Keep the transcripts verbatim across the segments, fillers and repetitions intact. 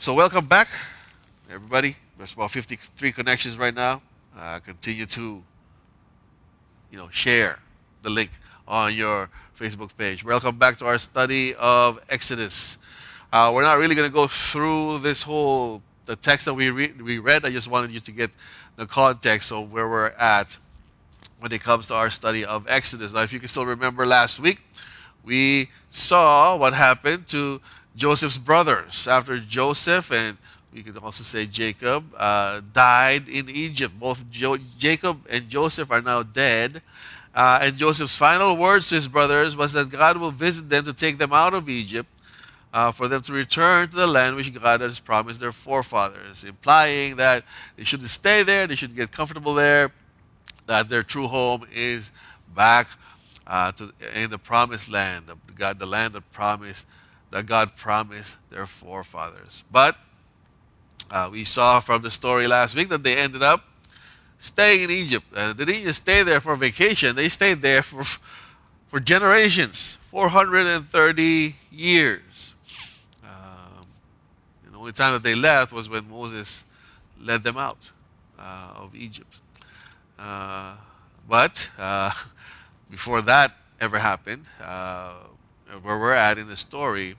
So welcome back, everybody. There's about fifty-three connections right now. Uh, continue to, you know, share the link on your Facebook page. Welcome back to our study of Exodus. Uh, we're not really going to go through this whole the text that we re- we read. I just wanted you to get the context of where we're at when it comes to our study of Exodus. Now, if you can still remember last week, we saw what happened to Joseph's brothers after Joseph and we could also say Jacob uh, died in Egypt. Both jo- Jacob and Joseph are now dead. Uh, and Joseph's final words to his brothers was that God will visit them to take them out of Egypt, uh, for them to return to the land which God has promised their forefathers, implying that they shouldn't stay there, they should get comfortable there, that their true home is back uh, to in the promised land, the, God, the land that promised that God promised their forefathers. But uh, we saw from the story last week that they ended up staying in Egypt. Uh, they didn't just stay there for vacation; they stayed there for for generations, four hundred thirty years. Um, and the only time that they left was when Moses led them out uh, of Egypt. Uh, but uh, before that ever happened, uh, where we're at in the story,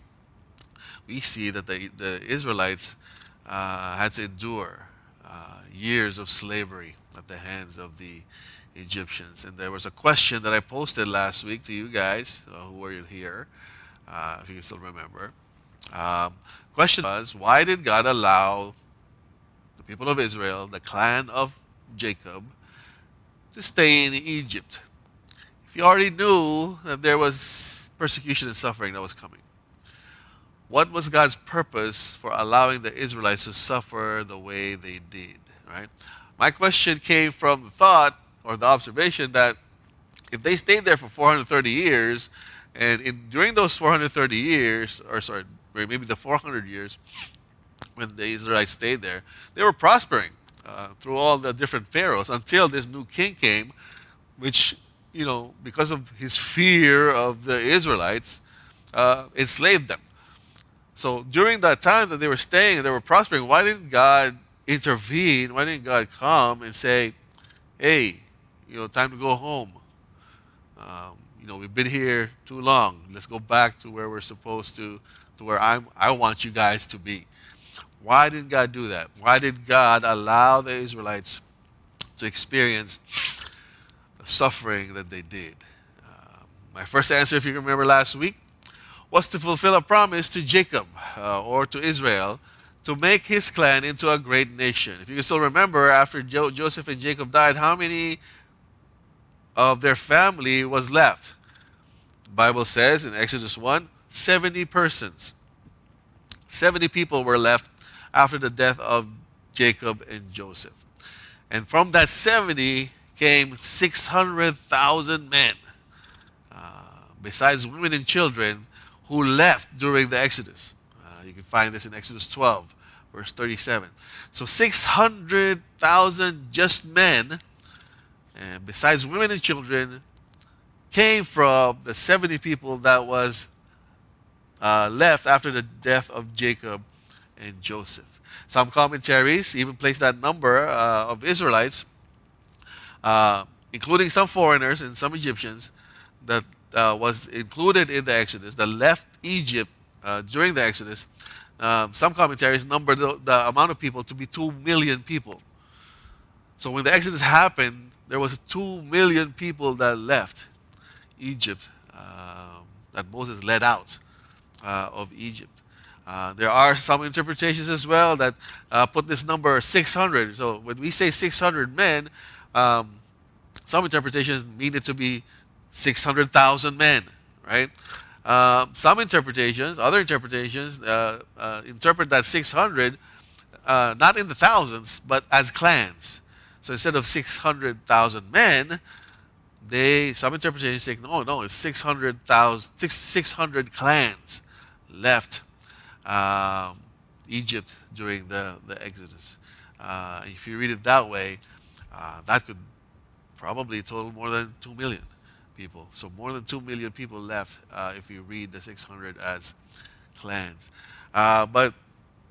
we see that the, the Israelites uh, had to endure uh, years of slavery at the hands of the Egyptians. And there was a question that I posted last week to you guys uh, who were here, uh, if you can still remember. Um, question was, why did God allow the people of Israel, the clan of Jacob, to stay in Egypt? If you already knew that there was persecution and suffering that was coming, what was God's purpose for allowing the Israelites to suffer the way they did? Right? My question came from the thought or the observation that if they stayed there for four hundred thirty years, and in, during those four hundred thirty years, or sorry, maybe the four hundred years when the Israelites stayed there, they were prospering uh, through all the different pharaohs until this new king came, which, you know, because of his fear of the Israelites, uh, enslaved them. So during that time that they were staying and they were prospering, why didn't God intervene? Why didn't God come and say, "Hey, you know, time to go home. Um, you know, we've been here too long. Let's go back to where we're supposed to, to where I'm. I want you guys to be." Why didn't God do that? Why did God allow the Israelites to experience the suffering that they did? Um, my first answer, if you remember last week, was to fulfill a promise to Jacob uh, or to Israel to make his clan into a great nation. If you can still remember, after jo- Joseph and Jacob died, how many of their family was left? The Bible says in Exodus one, seventy persons. seventy people were left after the death of Jacob and Joseph. And from that seventy came six hundred thousand men, uh, besides women and children, who left during the Exodus. Uh, you can find this in Exodus twelve, verse thirty-seven. So six hundred thousand just men, and besides women and children, came from the seventy people that was uh, left after the death of Jacob and Joseph. Some commentaries even place that number uh, of Israelites, uh, including some foreigners and some Egyptians, that uh, was included in the Exodus, that left Egypt uh, during the Exodus. Um, some commentaries number the, the amount of people to be two million people. So when the Exodus happened, there was two million people that left Egypt, um, that Moses led out uh, of Egypt. Uh, there are some interpretations as well that uh, put this number six hundred. So when we say six hundred men, um, some interpretations mean it to be six hundred thousand men, right? Um, some interpretations, other interpretations, uh, uh, interpret that six hundred uh, not in the thousands, but as clans. So instead of six hundred thousand men, they some interpretations say, no, no, it's six hundred thousand, six hundred clans left um, Egypt during the, the Exodus. Uh, if you read it that way, uh, that could probably total more than two million people. So more than two million people left uh, if you read the six hundred as clans. Uh, but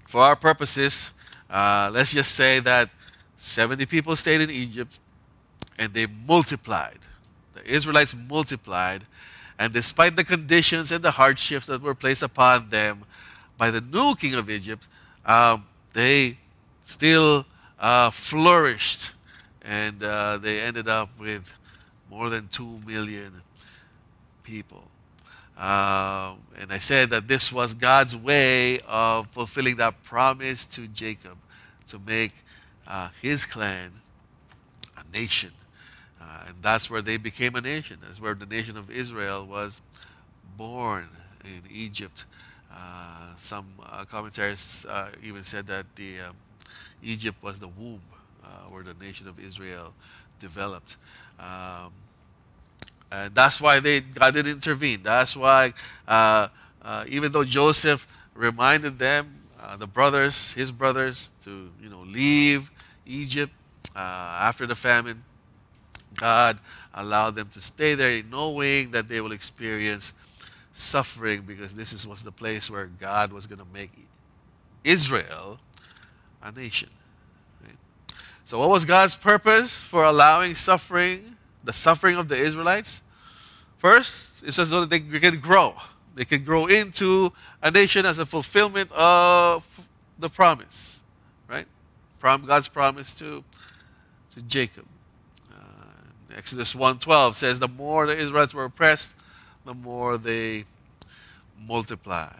for our purposes, uh, let's just say that seventy people stayed in Egypt and they multiplied. The Israelites multiplied, and despite the conditions and the hardships that were placed upon them by the new king of Egypt, um, they still uh, flourished, and uh, they ended up with more than two million people. Uh, and I said that this was God's way of fulfilling that promise to Jacob to make uh, his clan a nation. Uh, and that's where they became a nation. That's where the nation of Israel was born in Egypt. Uh, some uh, commentaries uh, even said that the um, Egypt was the womb uh, where the nation of Israel developed. Um, and that's why they God did intervene. That's why uh, uh, even though Joseph reminded them, uh, the brothers, his brothers, to you know leave Egypt uh, after the famine, God allowed them to stay there, knowing that they will experience suffering, because this is was the place where God was going to make Israel a nation. Right? So, what was God's purpose for allowing suffering, the suffering of the Israelites? First, it's so that they can grow. They can grow into a nation as a fulfillment of the promise, right? From God's promise to to Jacob. Uh, Exodus one twelve says, the more the Israelites were oppressed, the more they multiplied.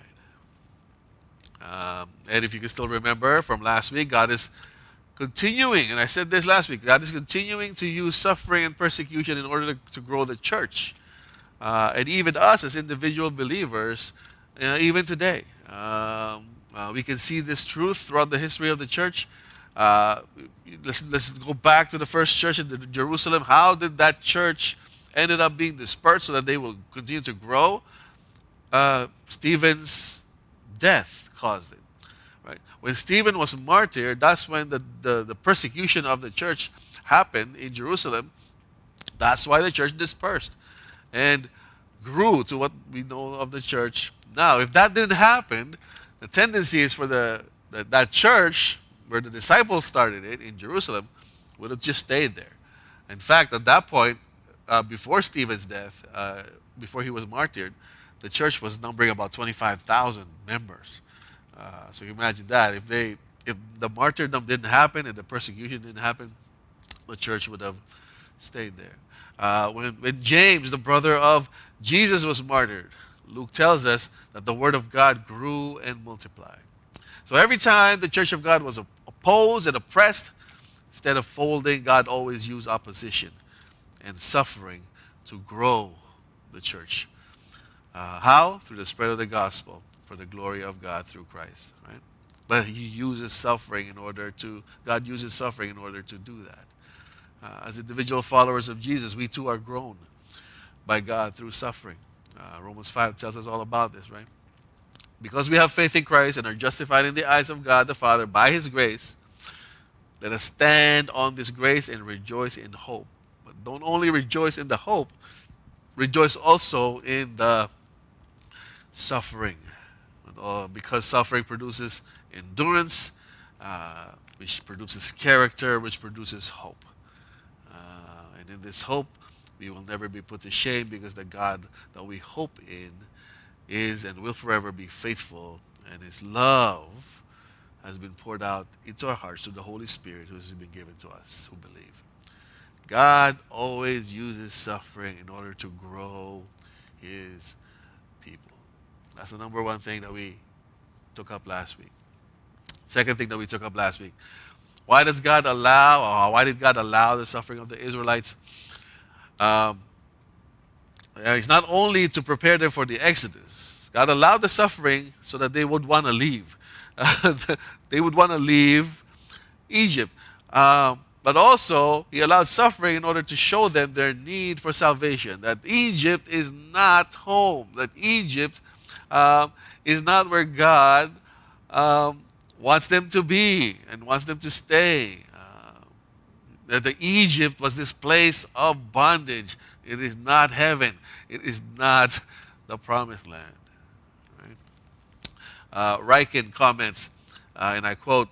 Um, and if you can still remember from last week, God is continuing, and I said this last week, God is continuing to use suffering and persecution in order to, to grow the church. Uh, and even us as individual believers, uh, even today. Um, uh, we can see this truth throughout the history of the church. Uh, let's, let's go back to the first church in Jerusalem. How did that church ended up being dispersed so that they will continue to grow? Uh, Stephen's death caused it. Right? When Stephen was martyred, that's when the, the, the persecution of the church happened in Jerusalem. That's why the church dispersed and grew to what we know of the church now. If that didn't happen, the tendency is for the, the that church where the disciples started it in Jerusalem would have just stayed there. In fact, at that point, uh, before Stephen's death, uh, before he was martyred, the church was numbering about twenty-five thousand members. Uh, so you imagine that. If they, if the martyrdom didn't happen and the persecution didn't happen, the church would have stayed there. Uh, when, when James, the brother of Jesus, was martyred, Luke tells us that the word of God grew and multiplied. So every time the church of God was opposed and oppressed, instead of folding, God always used opposition and suffering to grow the church. Uh, how? Through the spread of the gospel for the glory of God through Christ. Right? But he uses suffering in order to, God uses suffering in order to do that. Uh, as individual followers of Jesus, we too are grown by God through suffering. Uh, Romans five tells us all about this, right? Because we have faith in Christ and are justified in the eyes of God the Father by his grace, let us stand on this grace and rejoice in hope. But don't only rejoice in the hope, rejoice also in the suffering. Uh, because suffering produces endurance, uh, which produces character, which produces hope. And in this hope, we will never be put to shame, because the God that we hope in is and will forever be faithful, and his love has been poured out into our hearts through the Holy Spirit who has been given to us who believe. God always uses suffering in order to grow his people. That's the number one thing that we took up last week. Second thing that we took up last week. Why does God allow, or why did God allow the suffering of the Israelites? Um, it's not only to prepare them for the Exodus. God allowed the suffering so that they would want to leave. They would want to leave Egypt. Um, but also, he allowed suffering in order to show them their need for salvation. That Egypt is not home. That Egypt um, is not where God um, wants them to be and wants them to stay. Uh, that the Egypt was this place of bondage. It is not heaven. It is not the promised land. Right? Uh, Riken comments, Uh, and I quote,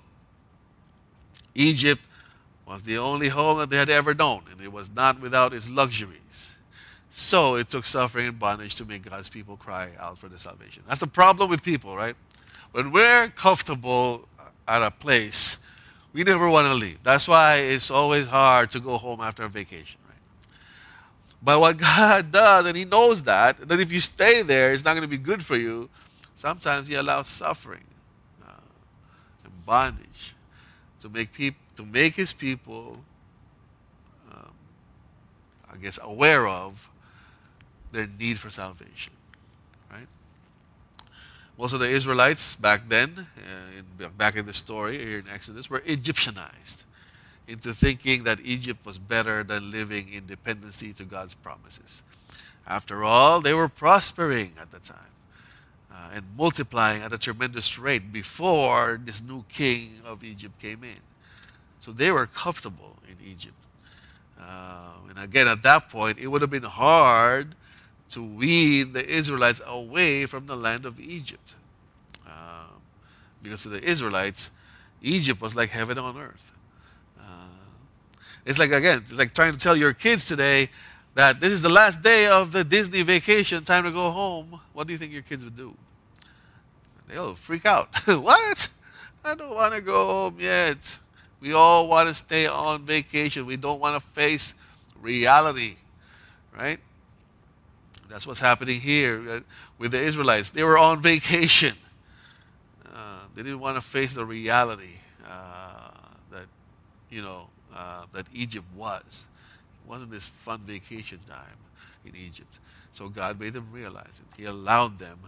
Egypt was the only home that they had ever known, and it was not without its luxuries. So it took suffering and bondage to make God's people cry out for the salvation. That's the problem with people, right? When we're comfortable at a place, we never want to leave. That's why it's always hard to go home after a vacation, right? But what God does, and He knows that, that if you stay there, it's not going to be good for you. Sometimes He allows suffering uh, and bondage to make people, to make His people, um, I guess, aware of their need for salvation, right? Most of the Israelites back then, uh, in, back in the story here in Exodus, were Egyptianized into thinking that Egypt was better than living in dependency to God's promises. After all, they were prospering at the time uh, and multiplying at a tremendous rate before this new king of Egypt came in. So they were comfortable in Egypt. Uh, and again, at that point, it would have been hard to wean the Israelites away from the land of Egypt. Uh, because to the Israelites, Egypt was like heaven on earth. Uh, it's like, again, it's like trying to tell your kids today that this is the last day of the Disney vacation, time to go home. What do you think your kids would do? They'll freak out. What? I don't want to go home yet. We all want to stay on vacation. We don't want to face reality, right? That's what's happening here with the Israelites. They were on vacation. Uh, they didn't want to face the reality uh, that, you know, uh, that Egypt was. It wasn't this fun vacation time in Egypt. So God made them realize it. He allowed them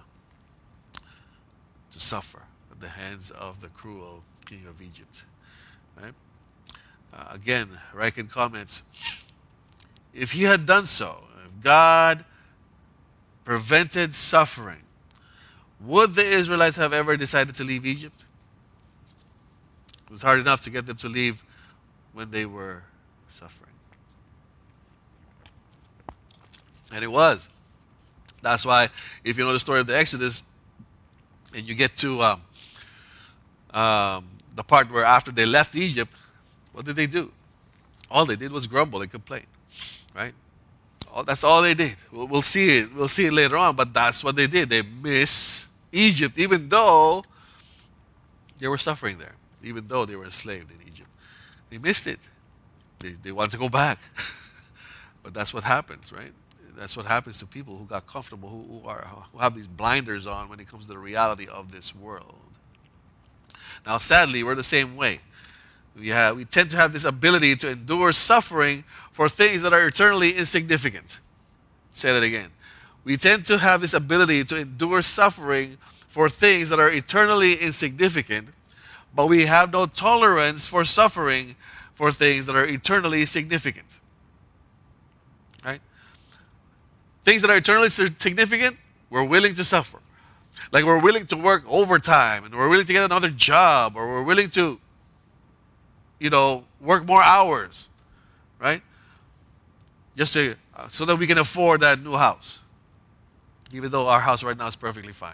to suffer at the hands of the cruel king of Egypt. Right? Uh, again, Riken comments, if he had done so, if God prevented suffering, would the Israelites have ever decided to leave Egypt? It was hard enough to get them to leave when they were suffering. And it was. That's why, if you know the story of the Exodus, and you get to um, um, the part where after they left Egypt, what did they do? All they did was grumble and complain, right? All, that's all they did. We'll, we'll see it. We'll see it later on, but that's what they did. They miss Egypt, even though they were suffering there, even though they were enslaved in Egypt. They missed it. They, they wanted to go back. But that's what happens, right? That's what happens to people who got comfortable, who, who, are, who have these blinders on when it comes to the reality of this world. Now, sadly, we're the same way. We, have, we tend to have this ability to endure suffering for things that are eternally insignificant. Say that again. We tend to have this ability to endure suffering for things that are eternally insignificant, but we have no tolerance for suffering for things that are eternally significant. Right? Things that are eternally significant, we're willing to suffer. Like we're willing to work overtime, and we're willing to get another job, or we're willing to, you know, work more hours, right? Just to, uh, so that we can afford that new house, even though our house right now is perfectly fine.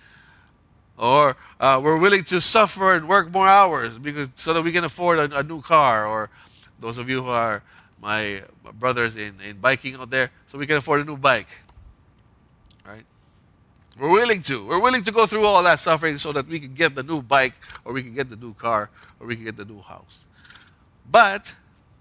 Or uh, we're willing to suffer and work more hours because so that we can afford a, a new car. Or those of you who are my brothers in, in biking out there, so we can afford a new bike, right? We're willing to. We're willing to go through all that suffering so that we can get the new bike, or we can get the new car, or we can get the new house. But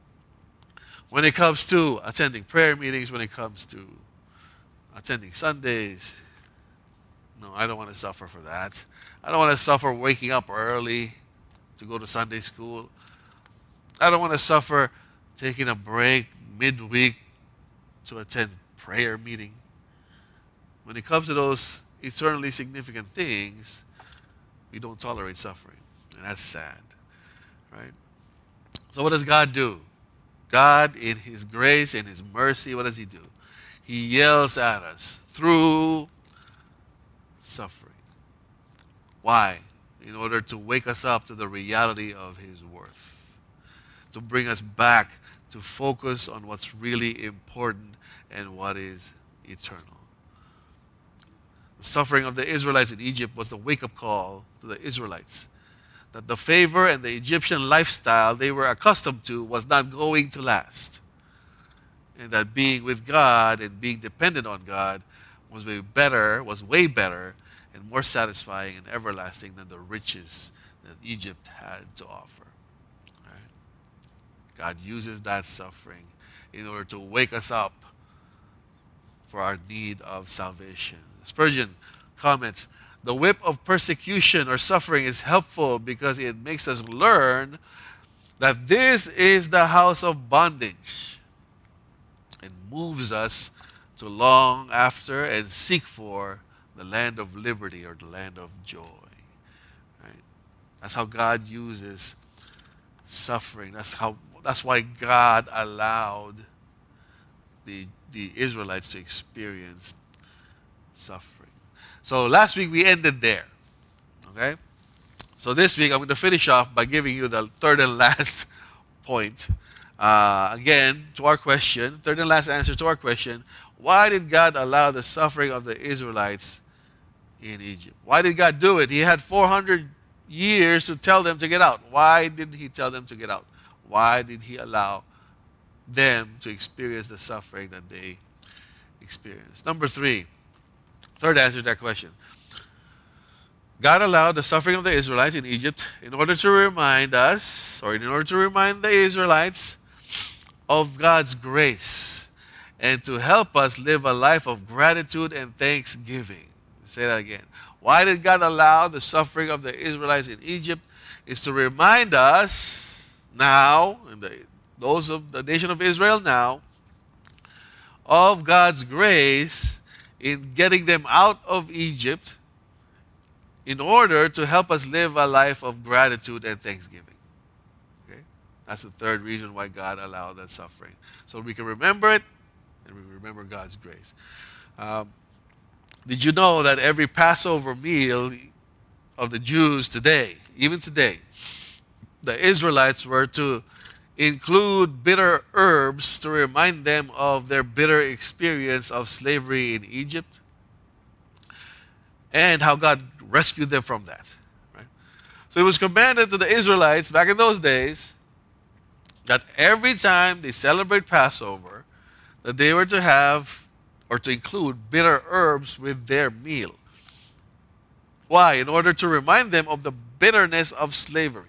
when it comes to attending prayer meetings, when it comes to attending Sundays, no, I don't want to suffer for that. I don't want to suffer waking up early to go to Sunday school. I don't want to suffer taking a break midweek to attend prayer meeting. When it comes to those eternally significant things, we don't tolerate suffering. And that's sad, right? So what does God do? God, in His grace and His mercy, what does He do? He yells at us through suffering. Why? In order to wake us up to the reality of His worth. To bring us back to focus on what's really important and what is eternal. The suffering of the Israelites in Egypt was the wake-up call to the Israelites that the favor and the Egyptian lifestyle they were accustomed to was not going to last. And that being with God and being dependent on God was way better, was way better and more satisfying and everlasting than the riches that Egypt had to offer. Right? God uses that suffering in order to wake us up for our need of salvation. Spurgeon comments, the whip of persecution or suffering is helpful because it makes us learn that this is the house of bondage and moves us to long after and seek for the land of liberty or the land of joy. Right? That's how God uses suffering. That's how. That's why God allowed the the Israelites to experience suffering. So last week we ended there. Okay? So this week I'm going to finish off by giving you the third and last point. Uh, again, to our question, third and last answer to our question, why did God allow the suffering of the Israelites in Egypt? Why did God do it? He had four hundred years to tell them to get out. Why didn't he tell them to get out? Why did he allow them to experience the suffering that they experienced? Number three, third answer to that question. God allowed the suffering of the Israelites in Egypt in order to remind us, or in order to remind the Israelites of God's grace and to help us live a life of gratitude and thanksgiving. Say that again. Why did God allow the suffering of the Israelites in Egypt? Is to remind us now, and the, those of the nation of Israel now, of God's grace in getting them out of Egypt in order to help us live a life of gratitude and thanksgiving. Okay? That's the third reason why God allowed that suffering. So we can remember it, and we remember God's grace. Um, did you know that every Passover meal of the Jews today, even today, the Israelites were to include bitter herbs to remind them of their bitter experience of slavery in Egypt and how God rescued them from that. Right? So it was commanded to the Israelites back in those days that every time they celebrate Passover, that they were to have or to include bitter herbs with their meal. Why? In order to remind them of the bitterness of slavery.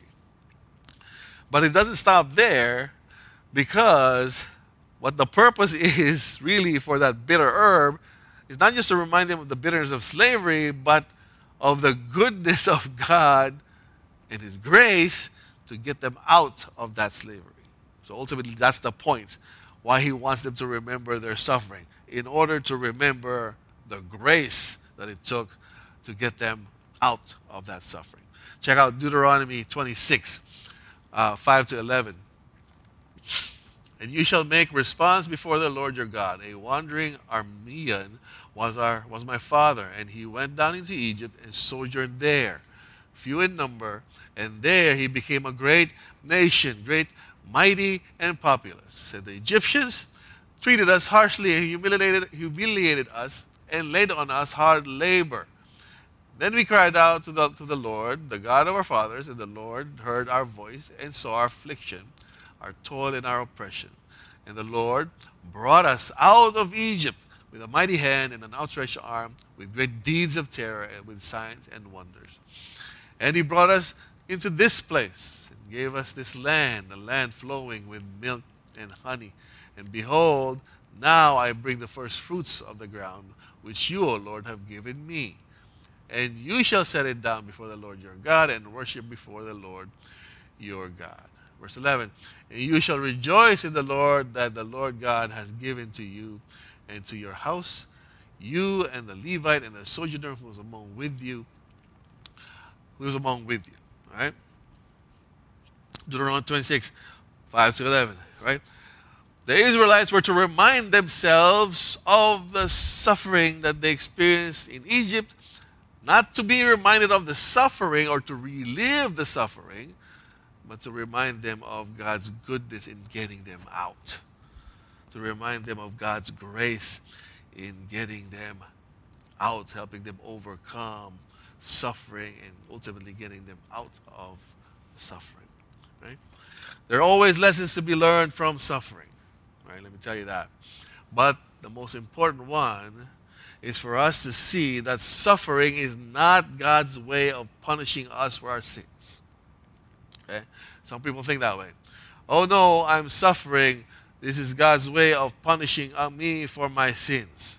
But it doesn't stop there, because what the purpose is really for that bitter herb is not just to remind them of the bitterness of slavery, but of the goodness of God and His grace to get them out of that slavery. So ultimately, that's the point, why He wants them to remember their suffering, in order to remember the grace that it took to get them out of that suffering. Check out Deuteronomy twenty-six, uh, five to eleven. And you shall make response before the Lord your God. A wandering Aramean was our was my father, and he went down into Egypt and sojourned there, few in number, and there he became a great nation, great, mighty, and populous. And the Egyptians treated us harshly and humiliated, humiliated us and laid on us hard labor. Then we cried out to the, to the Lord, the God of our fathers, and the Lord heard our voice and saw our affliction, our toil and our oppression. And the Lord brought us out of Egypt with a mighty hand and an outstretched arm, with great deeds of terror and with signs and wonders. And He brought us into this place and gave us this land, a land flowing with milk and honey. And behold, now I bring the first fruits of the ground, which you, O Lord, have given me. And you shall set it down before the Lord your God and worship before the Lord your God. Verse eleven, and you shall rejoice in the Lord that the Lord God has given to you and to your house, you and the Levite and the sojourner who is among with you, who is among with you. All right? Deuteronomy twenty-six, five to eleven. Right? The Israelites were to remind themselves of the suffering that they experienced in Egypt, not to be reminded of the suffering or to relive the suffering, but to remind them of God's goodness in getting them out. To remind them of God's grace in getting them out, helping them overcome suffering and ultimately getting them out of suffering. Right? There are always lessons to be learned from suffering. Right? Let me tell you that. But the most important one is for us to see that suffering is not God's way of punishing us for our sins. Okay? Some people think that way. Oh no, I'm suffering. This is God's way of punishing me for my sins.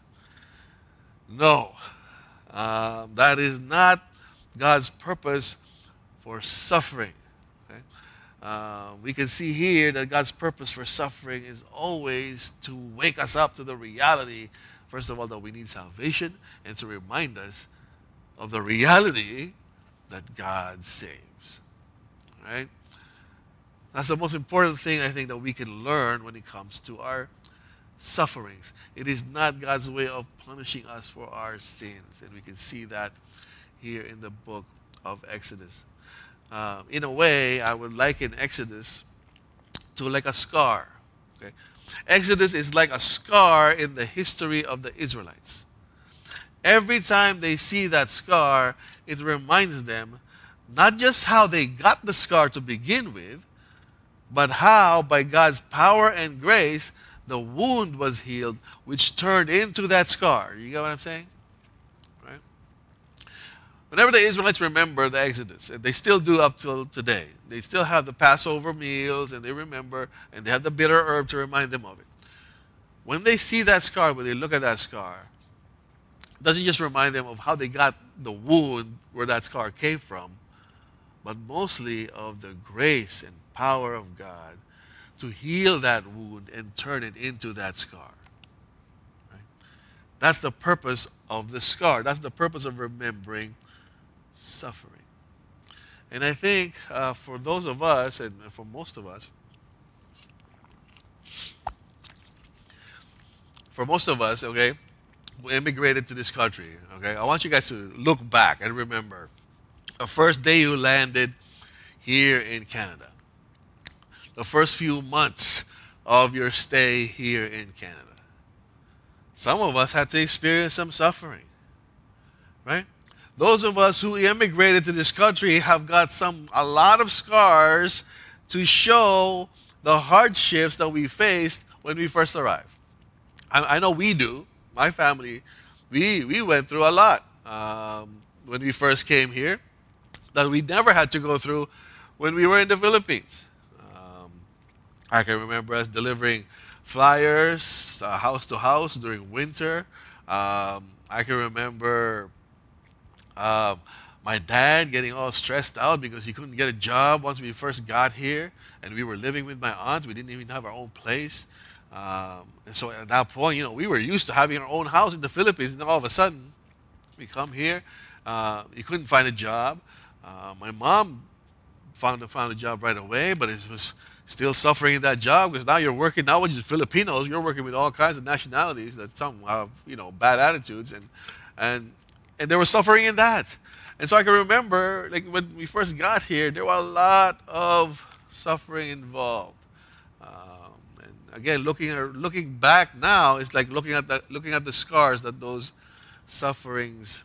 No, um, that is not God's purpose for suffering. Okay? Uh, we can see here that God's purpose for suffering is always to wake us up to the reality, first of all, that we need salvation, and to remind us of the reality that God saves. Right? That's the most important thing, I think, that we can learn when it comes to our sufferings. It is not God's way of punishing us for our sins. And we can see that here in the book of Exodus. Um, in a way, I would liken Exodus to like a scar. Okay? Exodus is like a scar in the history of the Israelites. Every time they see that scar, it reminds them not just how they got the scar to begin with, but how, by God's power and grace, the wound was healed, which turned into that scar. You get what I'm saying? Right? Whenever the Israelites remember the Exodus, and they still do up till today, they still have the Passover meals, and they remember, and they have the bitter herb to remind them of it. When they see that scar, when they look at that scar, it doesn't just remind them of how they got the wound where that scar came from, but mostly of the grace and power of God to heal that wound and turn it into that scar. Right? That's the purpose of the scar. That's the purpose of remembering suffering. And I think uh, for those of us, and for most of us, for most of us, okay, who immigrated to this country, okay, I want you guys to look back and remember the first day you landed here in Canada. The first few months of your stay here in Canada. Some of us had to experience some suffering, right? Those of us who immigrated to this country have got some a lot of scars to show the hardships that we faced when we first arrived. I, I know we do. My family, we we went through a lot um, when we first came here that we never had to go through when we were in the Philippines. I can remember us delivering flyers uh, house to house during winter. Um, I can remember uh, my dad getting all stressed out because he couldn't get a job once we first got here, and we were living with my aunt. We didn't even have our own place. Um, and so at that point, you know, we were used to having our own house in the Philippines, and all of a sudden, we come here. Uh, he couldn't find a job. Uh, my mom found, found a job right away, but it was still suffering in that job because now you're working not with just Filipinos, you're working with all kinds of nationalities that some have, you know, bad attitudes, and and and they were suffering in that. And so I can remember, like when we first got here, there were a lot of suffering involved. Um, and again, looking at, looking back now, it's like looking at the looking at the scars that those sufferings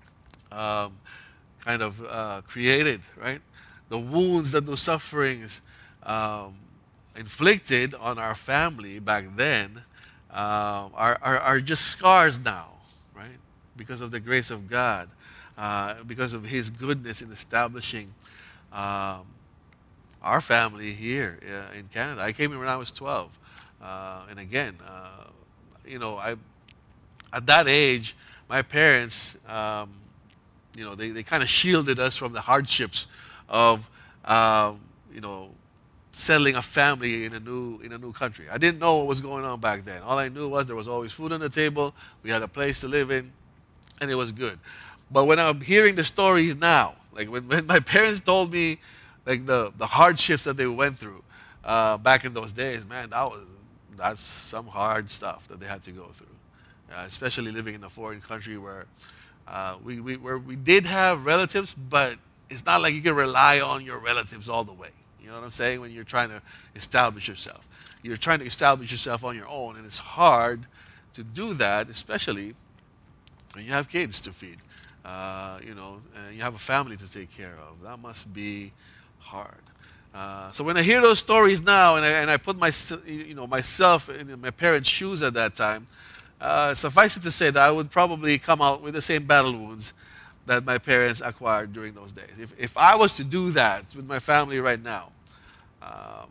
um, kind of uh, created, right? The wounds that those sufferings Um, inflicted on our family back then uh, are, are, are just scars now, right? Because of the grace of God, uh, because of His goodness in establishing um, our family here uh, in Canada. I came here when I was twelve, uh, and again, uh, you know, I at that age, my parents, um, you know, they, they kind of shielded us from the hardships of, um, you know, settling a family in a new in a new country. I didn't know what was going on back then. All I knew was there was always food on the table, we had a place to live in, and it was good. But when I'm hearing the stories now, like when, when my parents told me like the, the hardships that they went through uh, back in those days, man, that was that's some hard stuff that they had to go through. Uh, especially living in a foreign country where uh, we, we where we did have relatives, but it's not like you can rely on your relatives all the way. You know what I'm saying? When you're trying to establish yourself. You're trying to establish yourself on your own, and it's hard to do that, especially when you have kids to feed. uh, you know, and you have a family to take care of. That must be hard. Uh, so when I hear those stories now, and I, and I put my, you know, myself in my parents' shoes at that time, uh, suffice it to say that I would probably come out with the same battle wounds that my parents acquired during those days. If, if I was to do that with my family right now, uh,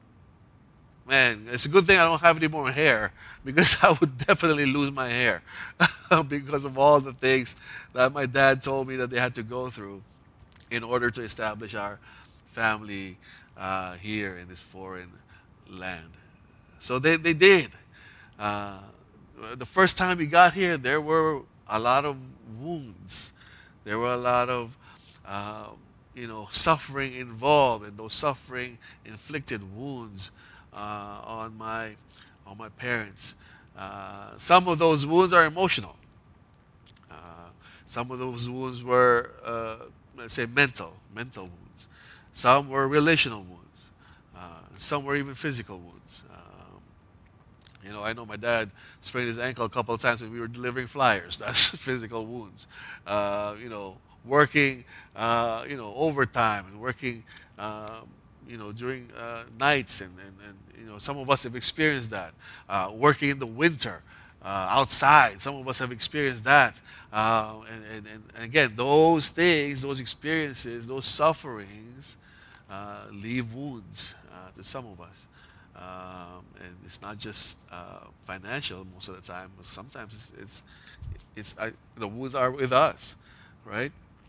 man, it's a good thing I don't have any more hair because I would definitely lose my hair because of all the things that my dad told me that they had to go through in order to establish our family uh, here in this foreign land. So they, they did. Uh, the first time we got here, there were a lot of wounds. There were a lot of, uh, you know, suffering involved, and those suffering inflicted wounds uh, on my on my parents. Uh, some of those wounds are emotional. Uh, some of those wounds were, uh, let's say, mental, mental wounds. Some were relational wounds. Uh, some were even physical wounds. Um, you know, I know my dad sprained his ankle a couple of times when we were delivering flyers. That's physical wounds. Uh, you know, working, uh, you know, overtime and working, um, you know, during uh, nights, and, and, and, you know, some of us have experienced that. Uh, working in the winter, uh, outside, some of us have experienced that. Uh, and, and, and again, those things, those experiences, those sufferings uh, leave wounds uh, to some of us. Um, and it's not just uh, financial most of the time. Sometimes it's, it's, it's I, the wounds are with us, right?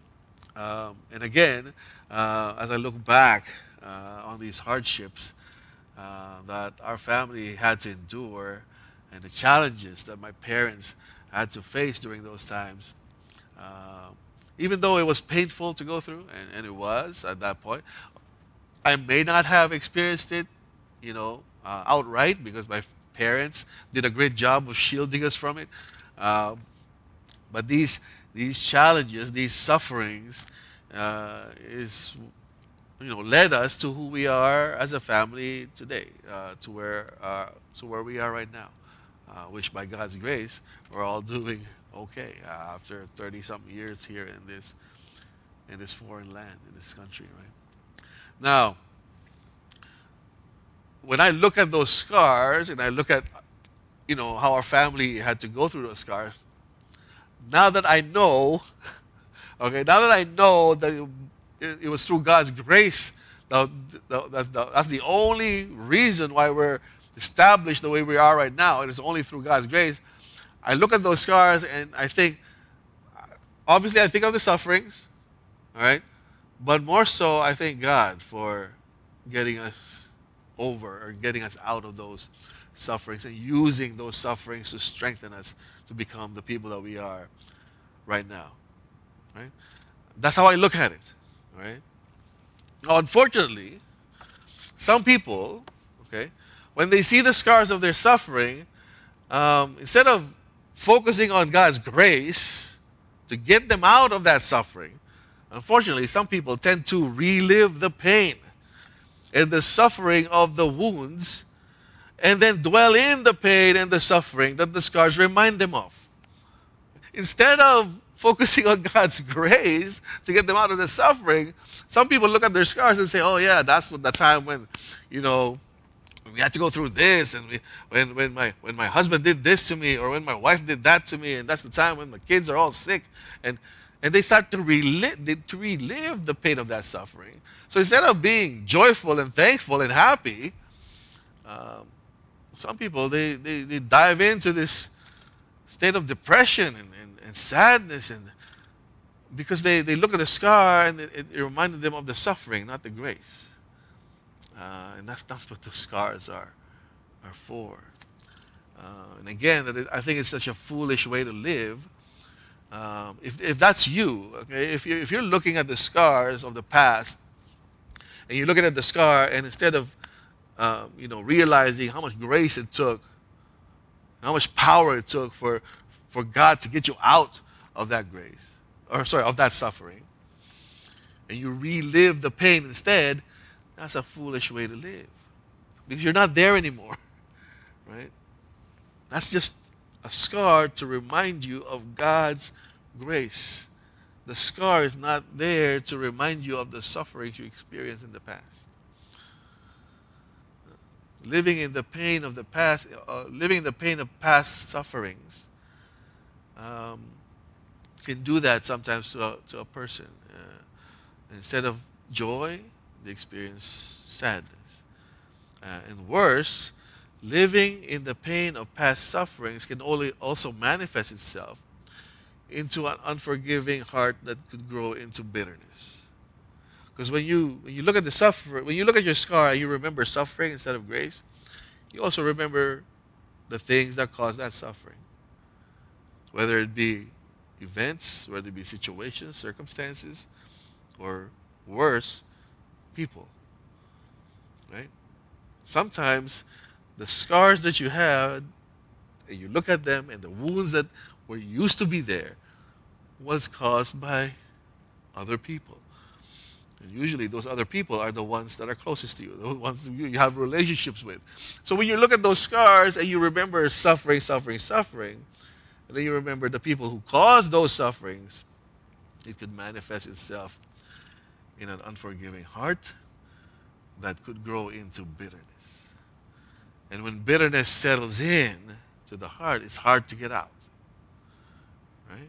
Um, and again, uh, as I look back uh, on these hardships uh, that our family had to endure, and the challenges that my parents had to face during those times, uh, even though it was painful to go through, and, and it was at that point, I may not have experienced it, you know, uh, outright, because my parents did a great job of shielding us from it. Uh, but these these challenges, these sufferings, uh, is you know led us to who we are as a family today, uh, to where uh, to where we are right now, uh, which by God's grace we're all doing okay uh, after thirty something years here in this in this foreign land, in this country, right? Now, when I look at those scars and I look at, you know, how our family had to go through those scars, now that I know, okay, now that I know that it, it was through God's grace, the, the, that's, the, that's the only reason why we're established the way we are right now. It is only through God's grace. I look at those scars and I think, obviously I think of the sufferings, all right? But more so, I thank God for getting us over, or getting us out of those sufferings, and using those sufferings to strengthen us to become the people that we are right now, right? That's how I look at it, right? Now, unfortunately, some people, okay, when they see the scars of their suffering, um, instead of focusing on God's grace to get them out of that suffering, unfortunately, some people tend to relive the pain and the suffering of the wounds, and then dwell in the pain and the suffering that the scars remind them of. Instead of focusing on God's grace to get them out of the suffering, some people look at their scars and say, oh yeah, that's what the time when, you know, we had to go through this, and we, when, when, my, when my husband did this to me, or when my wife did that to me, and that's the time when the kids are all sick. And, and they start to relive, to relive the pain of that suffering. So instead of being joyful and thankful and happy, um, some people, they, they, they dive into this state of depression and, and, and sadness, and because they, they look at the scar and it, it reminded them of the suffering, not the grace. Uh, and that's not what the scars are, are for. Uh, and again, I think it's such a foolish way to live. Um, if, if that's you, okay, if, you, if you're looking at the scars of the past, and you're looking at the scar, and instead of uh, you know, realizing how much grace it took, how much power it took for, for God to get you out of that grace, or sorry, of that suffering, and you relive the pain instead, that's a foolish way to live. Because you're not there anymore, right? That's just a scar to remind you of God's grace The scar is not there to remind you of the sufferings you experienced in the past. Living in the pain of the past, uh, living in the pain of past sufferings, um, can do that sometimes to a, to a person. Uh, instead of joy, they experience sadness. Uh, and worse, living in the pain of past sufferings can only also manifest itself into an unforgiving heart that could grow into bitterness. Because when you when you look at the suffer, when you look at your scar, and you remember suffering instead of grace. You also remember the things that caused that suffering, whether it be events, whether it be situations, circumstances, or worse, people. Right? Sometimes the scars that you had, and you look at them, and the wounds that were used to be there, was caused by other people. And usually those other people are the ones that are closest to you, the ones that you have relationships with. So when you look at those scars and you remember suffering, suffering, suffering, and then you remember the people who caused those sufferings, it could manifest itself in an unforgiving heart that could grow into bitterness. And when bitterness settles in to the heart, it's hard to get out. Right?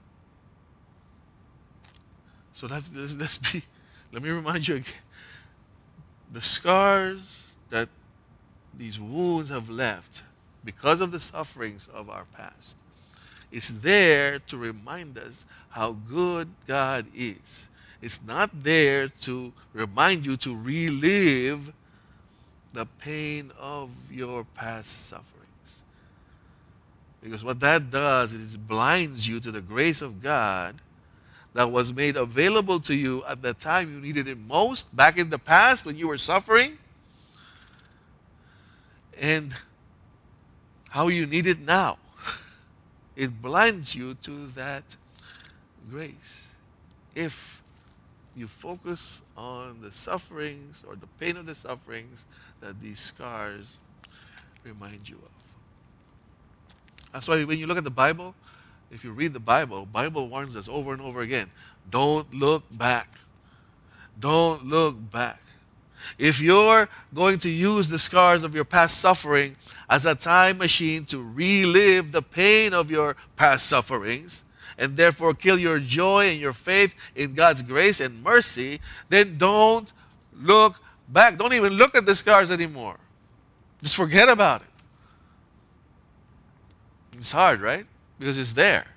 So let's, let's, let's be... Let me remind you again, the scars that these wounds have left because of the sufferings of our past, it's there to remind us how good God is. It's not there to remind you to relive the pain of your past sufferings. Because what that does is it blinds you to the grace of God that was made available to you at the time you needed it most, back in the past when you were suffering, and how you need it now. It blinds you to that grace. If you focus on the sufferings or the pain of the sufferings that these scars remind you of. That's why when you look at the Bible, if you read the Bible, Bible warns us over and over again, don't look back. Don't look back. If you're going to use the scars of your past suffering as a time machine to relive the pain of your past sufferings, and therefore kill your joy and your faith in God's grace and mercy, then don't look back. Don't even look at the scars anymore. Just forget about it. It's hard, right? Because it's there.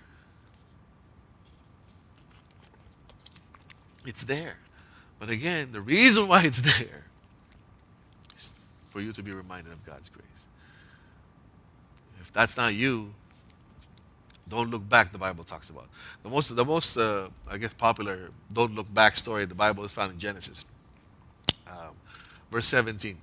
It's there. But again, the reason why it's there is for you to be reminded of God's grace. If that's not you, don't look back, the Bible talks about. The most, the most uh, I guess, popular don't look back story in the Bible is found in Genesis. Um, verse seventeen.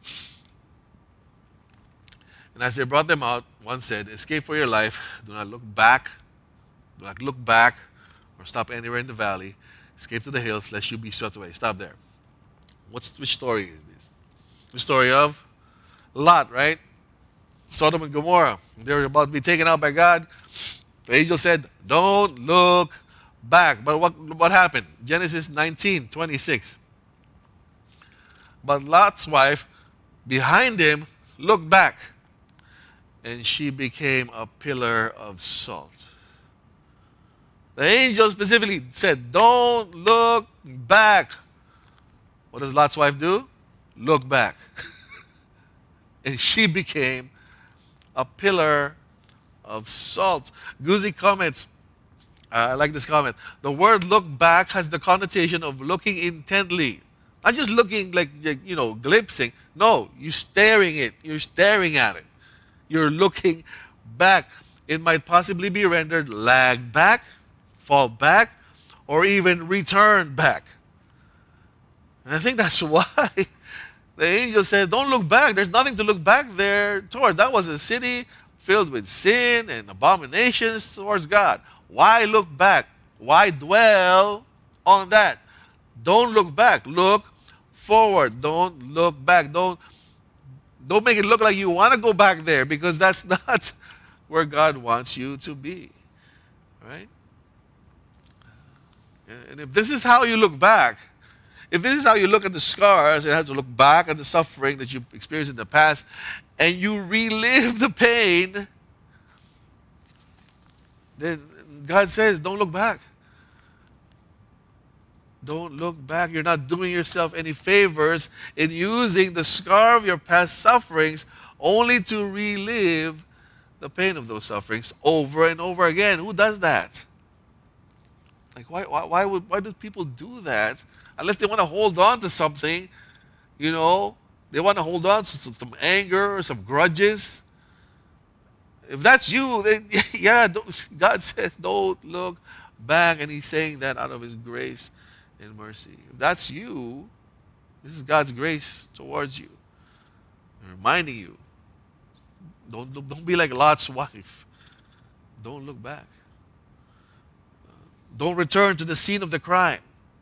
And as they brought them out, one said, escape for your life. Do not look back. Do not look back or stop anywhere in the valley. Escape to the hills, lest you be swept away. Stop there. What's, which story is this? The story of Lot, right? Sodom and Gomorrah. They were about to be taken out by God. The angel said, don't look back. But what, what happened? Genesis nineteen, twenty-six. But Lot's wife, behind him, looked back, and she became a pillar of salt. The angel specifically said, don't look back. What does Lot's wife do? Look back. And she became a pillar of salt. Guzi comments, uh, I like this comment, the word look back has the connotation of looking intently. Not just looking like, you know, glimpsing. No, you're staring it. You're staring at it. You're looking back. It might possibly be rendered lag back, fall back, or even return back. And I think that's why the angel said, don't look back. There's nothing to look back there toward. That was a city filled with sin and abominations towards God. Why look back? Why dwell on that? Don't look back. Look forward. Don't look back. Don't, don't make it look like you want to go back there, because that's not where God wants you to be. Right? And if this is how you look back, if this is how you look at the scars, and have to look back at the suffering that you experienced in the past, and you relive the pain, then God says, don't look back. Don't look back. You're not doing yourself any favors in using the scar of your past sufferings only to relive the pain of those sufferings over and over again. Who does that? Like, why, why, why, would, why do people do that? Unless they want to hold on to something, you know, they want to hold on to some anger or some grudges. If that's you, then yeah, don't, God says don't look back, and he's saying that out of his grace and mercy. If that's you, this is God's grace towards you, reminding you, don't, don't be like Lot's wife. Don't look back. Don't return to the scene of the crime,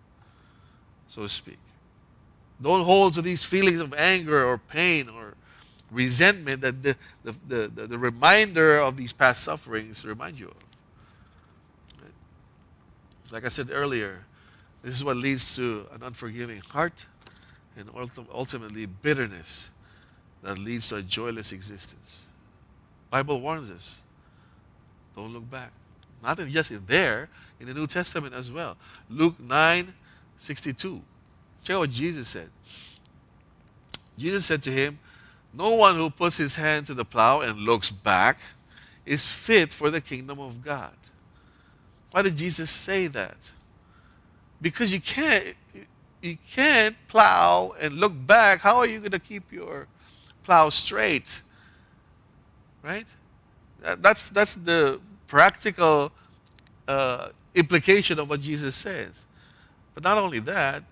so to speak. Don't hold to these feelings of anger or pain or resentment that the, the, the, the, the reminder of these past sufferings remind you of. Right? Like I said earlier, this is what leads to an unforgiving heart and ultimately bitterness that leads to a joyless existence. The Bible warns us, don't look back. Not just in there, in the New Testament as well. Luke nine sixty-two. Check out what Jesus said. Jesus said to him, no one who puts his hand to the plow and looks back is fit for the kingdom of God. Why did Jesus say that? Because you can't, you can't plow and look back. How are you going to keep your plow straight? Right? That's, that's the practical uh, implication of what Jesus says. But not only that,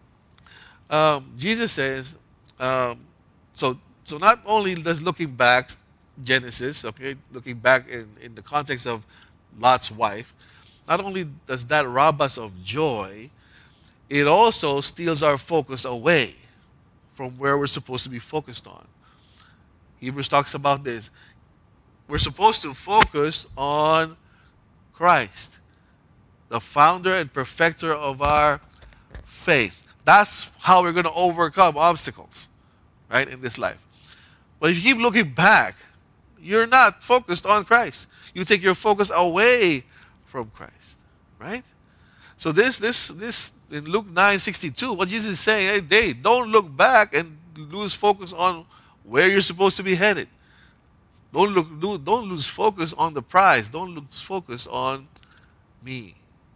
um, Jesus says, um, so so not only does looking back, Genesis, okay, looking back in, in the context of Lot's wife, not only does that rob us of joy, it also steals our focus away from where we're supposed to be focused on. Hebrews talks about this. We're supposed to focus on Christ, the founder and perfecter of our faith. That's how we're going to overcome obstacles, right, in this life. But if you keep looking back, you're not focused on Christ. You take your focus away from Christ, right? So this, this, this in Luke nine sixty-two, what Jesus is saying, hey, hey, don't look back and lose focus on where you're supposed to be headed. Don't look, do, don't lose focus on the prize. Don't lose focus on me.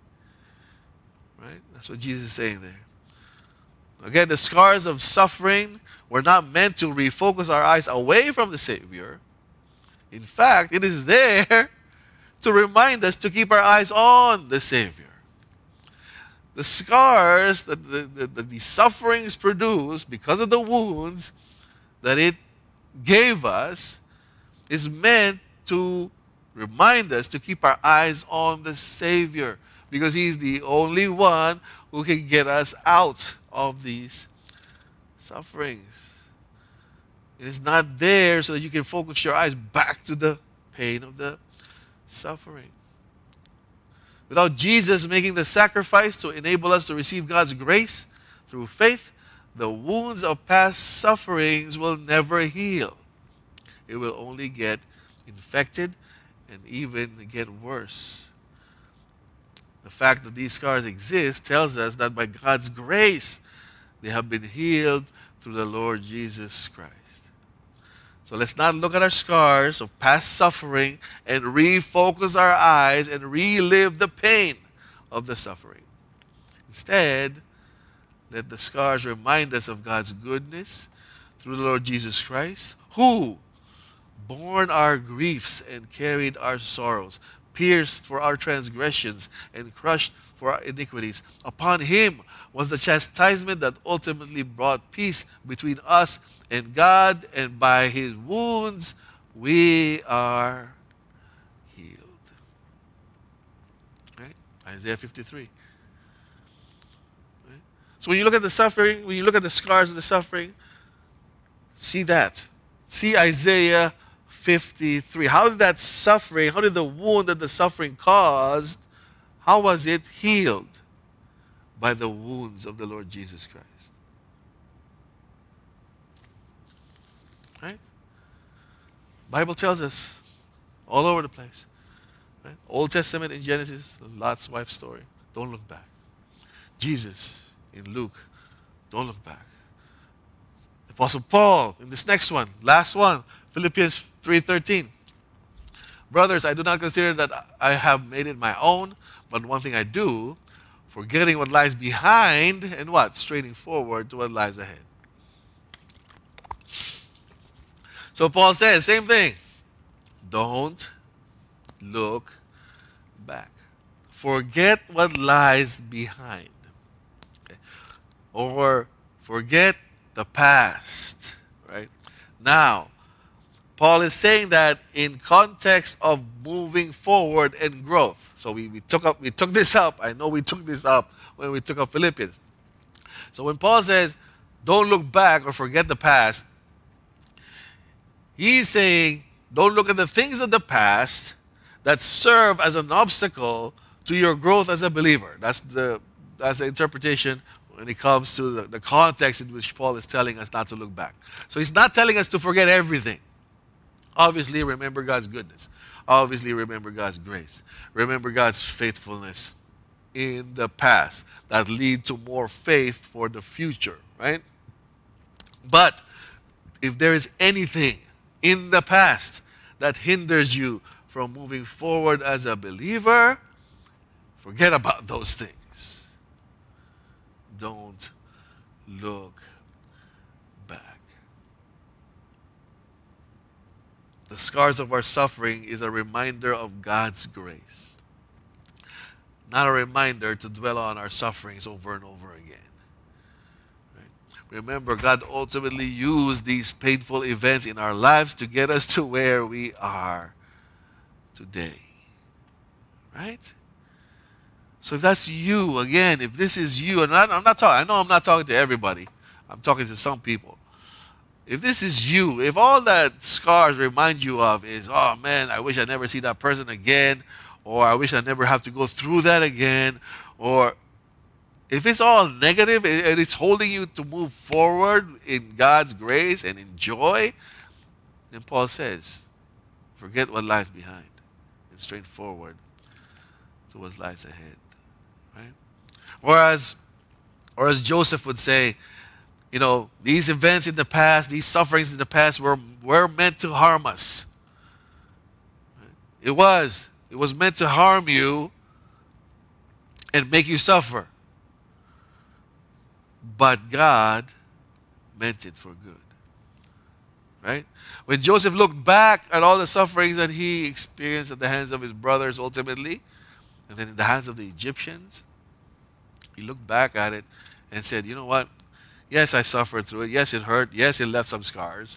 Right? That's what Jesus is saying there. Again, the scars of suffering were not meant to refocus our eyes away from the Savior. In fact, it is there to remind us to keep our eyes on the Savior. The scars that the, the, the, the sufferings produce because of the wounds that it gave us is meant to remind us to keep our eyes on the Savior, because he's the only one who can get us out of these sufferings. It is not there so that you can focus your eyes back to the pain of the suffering. Without Jesus making the sacrifice to enable us to receive God's grace through faith, the wounds of past sufferings will never heal. It will only get infected and even get worse. The fact that these scars exist tells us that by God's grace, they have been healed through the Lord Jesus Christ. So let's not look at our scars of past suffering and refocus our eyes and relive the pain of the suffering. Instead, let the scars remind us of God's goodness through the Lord Jesus Christ, who borne our griefs and carried our sorrows, pierced for our transgressions and crushed for our iniquities. Upon him was the chastisement that ultimately brought peace between us and God, and by his wounds we are healed. Right? Isaiah fifty-three. Right? So when you look at the suffering, when you look at the scars of the suffering, see that. See Isaiah fifty-three. How did that suffering, how did the wound that the suffering caused, how was it healed? by the wounds of the Lord Jesus Christ. Right? Bible tells us all over the place. Right? Old Testament in Genesis, Lot's wife story. Don't look back. Jesus in Luke. Don't look back. Apostle Paul in this next one, last one, Philippians three thirteen. Brothers, I do not consider that I have made it my own, but one thing I do, forgetting what lies behind and what? Straining forward to what lies ahead. So Paul says, same thing. Don't look back. Forget what lies behind. Okay. Or forget the past. Right? Now, Paul is saying that in context of moving forward and growth. So we, we took up we took this up. I know we took this up when we took up Philippians. So when Paul says, don't look back or forget the past, he's saying, don't look at the things of the past that serve as an obstacle to your growth as a believer. That's the that's the interpretation when it comes to the, the context in which Paul is telling us not to look back. So he's not telling us to forget everything. Obviously, remember God's goodness. Obviously, remember God's grace. Remember God's faithfulness in the past that lead to more faith for the future, right? But if there is anything in the past that hinders you from moving forward as a believer, forget about those things. Don't look back. The scars of our suffering is a reminder of God's grace, not a reminder to dwell on our sufferings over and over again. Right? Remember, God ultimately used these painful events in our lives to get us to where we are today. Right? So if that's you, again, if this is you, and I, I'm not talking, I know I'm not talking to everybody. I'm talking to some people. If this is you, if all that scars remind you of is, oh man, I wish I never see that person again, or I wish I never have to go through that again, or if it's all negative and it's holding you to move forward in God's grace and in joy, then Paul says, forget what lies behind and strain forward to what lies ahead. Right? Whereas, or as Joseph would say, you know, these events in the past, these sufferings in the past were, were meant to harm us. It was. It was meant to harm you and make you suffer. But God meant it for good. Right? When Joseph looked back at all the sufferings that he experienced at the hands of his brothers ultimately, and then in the hands of the Egyptians, he looked back at it and said, you know what? Yes, I suffered through it. Yes, it hurt. Yes, it left some scars.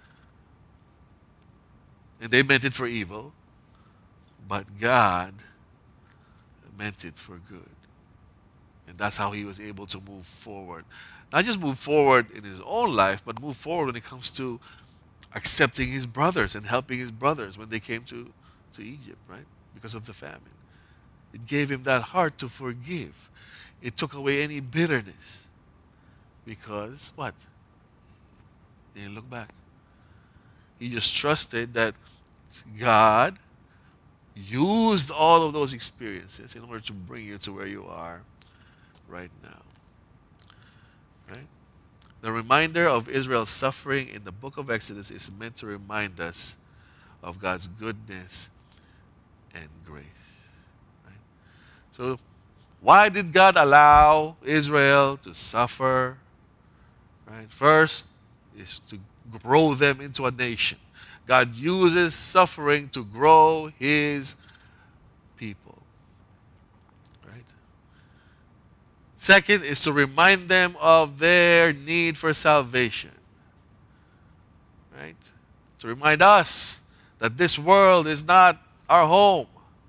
And they meant it for evil. But God meant it for good. And that's how he was able to move forward. Not just move forward in his own life, but move forward when it comes to accepting his brothers and helping his brothers when they came to, to Egypt, right? Because of the famine. It gave him that heart to forgive. It took away any bitterness. Because what? He didn't look back. He just trusted that God used all of those experiences in order to bring you to where you are right now. Right? The reminder of Israel's suffering in the book of Exodus is meant to remind us of God's goodness and grace. Right? So, why did God allow Israel to suffer? Right? First is to grow them into a nation. God uses suffering to grow his people. Right? Second is to remind them of their need for salvation. Right? To remind us that this world is not our home.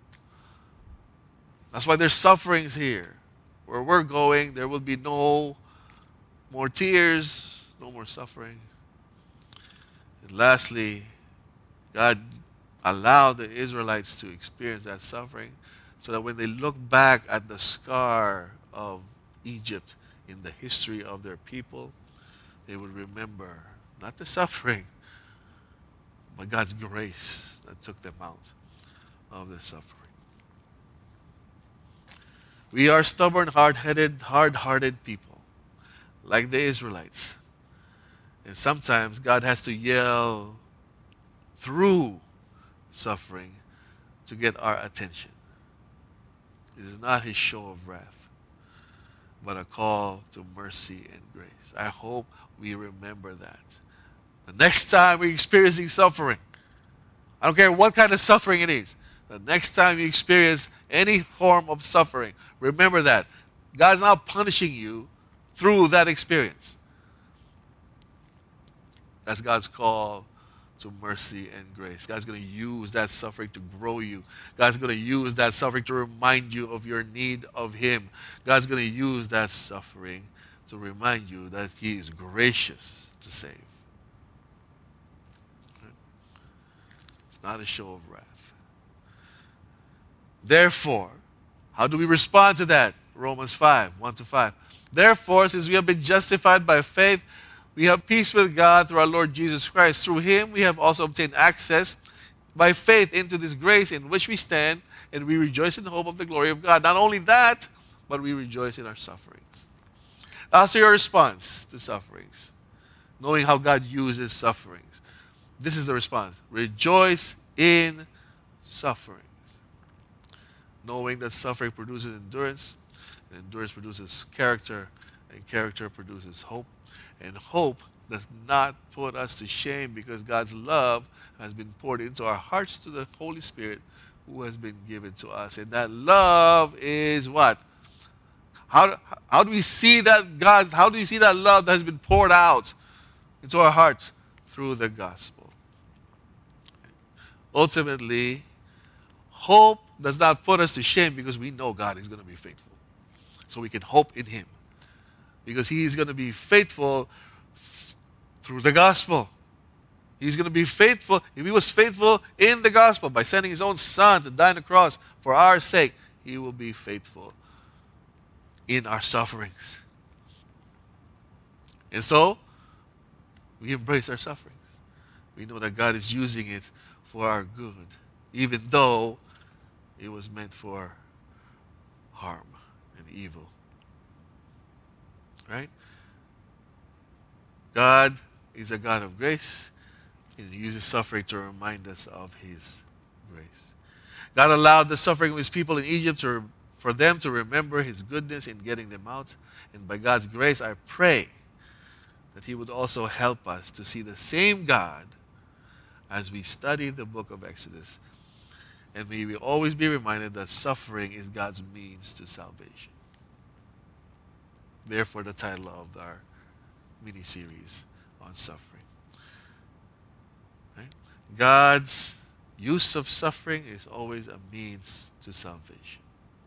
That's why there's sufferings here. Where we're going, there will be no more tears, no more suffering. And lastly, God allowed the Israelites to experience that suffering so that when they look back at the scar of Egypt in the history of their people, they would remember not the suffering, but God's grace that took them out of the suffering. We are stubborn, hard-headed, hard-hearted people, like the Israelites. And sometimes God has to yell through suffering to get our attention. This is not his show of wrath, but a call to mercy and grace. I hope we remember that. The next time we're experiencing suffering, I don't care what kind of suffering it is, the next time you experience any form of suffering, remember that God's not punishing you through that experience. That's God's call to mercy and grace. God's going to use that suffering to grow you. God's going to use that suffering to remind you of your need of Him. God's going to use that suffering to remind you that He is gracious to save. It's not a show of wrath. Therefore, how do we respond to that? Romans five, one to five. Therefore, since we have been justified by faith, we have peace with God through our Lord Jesus Christ. Through Him, we have also obtained access by faith into this grace in which we stand, and we rejoice in the hope of the glory of God. Not only that, but we rejoice in our sufferings. That's your response to sufferings, knowing how God uses sufferings. This is the response. Rejoice in sufferings. Knowing that suffering produces endurance, and endurance produces character, and character produces hope. And hope does not put us to shame because God's love has been poured into our hearts through the Holy Spirit who has been given to us. And that love is what? How, how do we see that God, how do you see that love that has been poured out into our hearts? Through the gospel. Ultimately, hope does not put us to shame because we know God is going to be faithful. So we can hope in Him. Because He is going to be faithful through the gospel. He's going to be faithful. If He was faithful in the gospel by sending His own Son to die on the cross for our sake, He will be faithful in our sufferings. And so, we embrace our sufferings. We know that God is using it for our good, even though it was meant for harm and evil. Right? God is a God of grace, and He uses suffering to remind us of His grace. God allowed the suffering of His people in Egypt to, for them to remember His goodness in getting them out. And by God's grace, I pray that He would also help us to see the same God as we study the book of Exodus. And may we always be reminded that suffering is God's means to salvation. Therefore, the title of our mini-series on suffering. Right? God's use of suffering is always a means to salvation.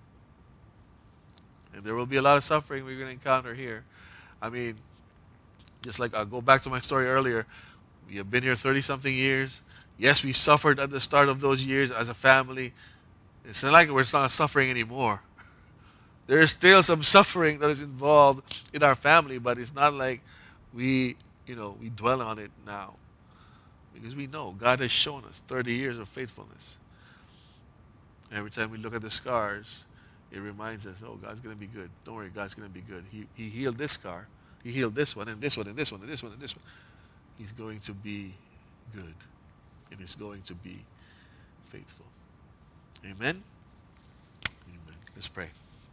And there will be a lot of suffering we're going to encounter here. I mean, just like I'll go back to my story earlier. We have been here thirty-something years. Yes, we suffered at the start of those years as a family. It's not like we're not suffering anymore. There is still some suffering that is involved in our family, but it's not like we, you know, we dwell on it now. Because we know God has shown us thirty years of faithfulness. Every time we look at the scars, it reminds us, oh, God's going to be good. Don't worry, God's going to be good. He, he healed this scar. He healed this one and this one and this one and this one and this one. He's going to be good. And He's going to be faithful. Amen? Amen. Let's pray.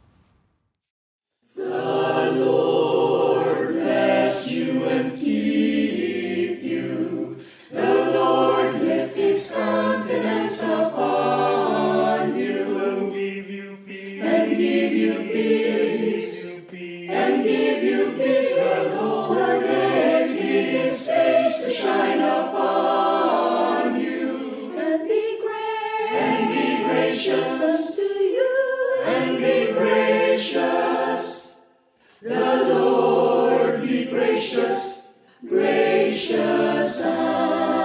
The Lord bless you and keep you. The Lord lift His countenance upon you and give you peace. And give you peace. And give you peace. The Lord make His face to shine upon you and be great. And be gracious unto you. And be gracious. The Lord be gracious, gracious unto